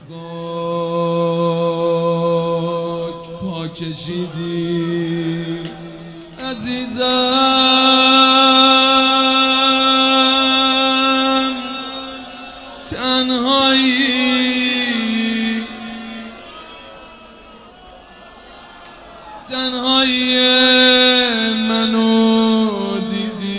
خاک پا کشیدی عزیزم، تنهایی منو دیدی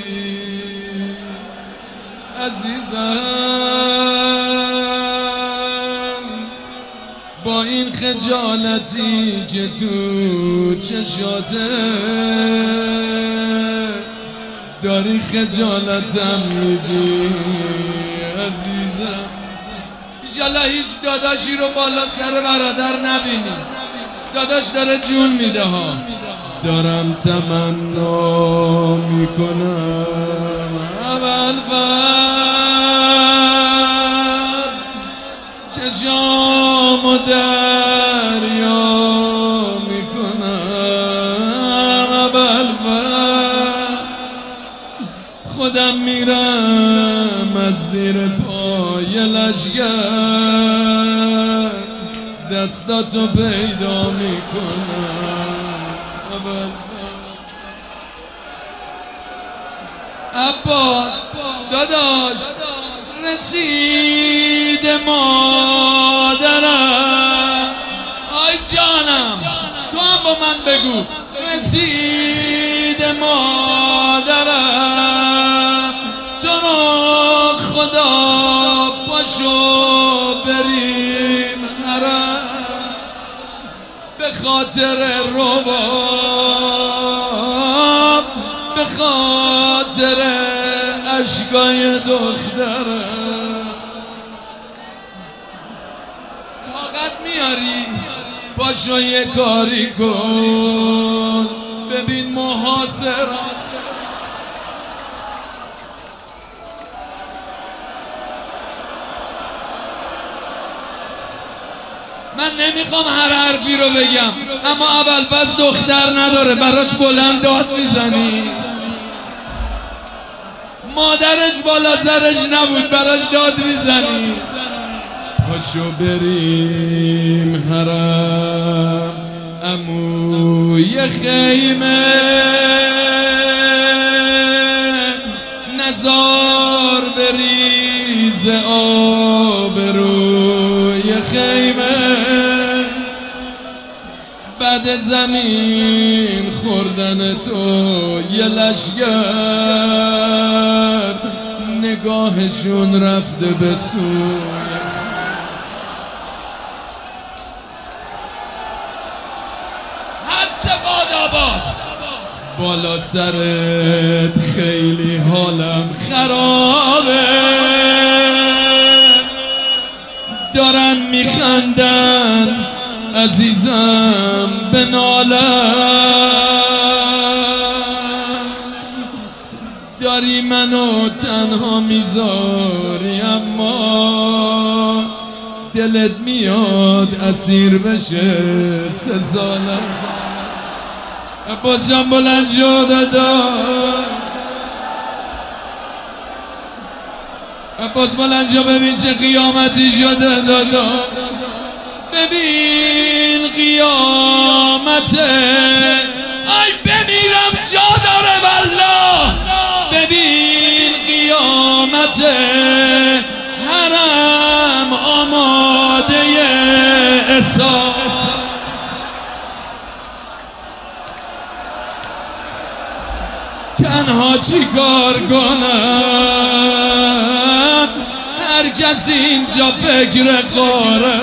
عزیزم، با این خجالتی که تو چشاته داری خجالتم میدی عزیزم. ایشالله هیچ داداشی رو بالا سر برادر نبینی، داداش داره جون میده ها. دارم تمنا میکنم ابوالفضل چشامو دریا میکنم ابوالفضل، خودم میرم از زیر پای لشگر دستاتو پیدا میکنم عباس داداش. رسید مادرم، آی جانم تو هم با من بگو. رسید مادرم، تو رو خدا پاشو بریم حرم، به خاطر رباب، به خاطر اشکای دخترم. طاقت میاری پاشو یه کاری کن، ببین محاصره من نمیخوام هر حرفی رو بگم، اما ابوالفضل دختر نداره، براش بلند داد میزنی. مادرش بالا سرش نبود، براش داد میزنی. پاشو بریم حرم عمو، یه خیمه نزار بریز آب روی خیمه، بعد زمین خوردن تو یه لشگر نگاهشون رفته به سوی. هرچه باد آباد بالا سرت خیلی حالم خرابه، دارن میخندن عزیزم به نالم، داری منو تنها میذاری اما دلت میاد اسیر بشه 3 سالم. عباس جان بلند شو دادا، عباس بلند شو ببین چه قیامتی شده دادا، ببین قیامته، ای بمیرم جا داره والله، ببین قیامته، حرم آماده حساب. تنها چی کار کنم، هر کسی اینجا فکر قاره.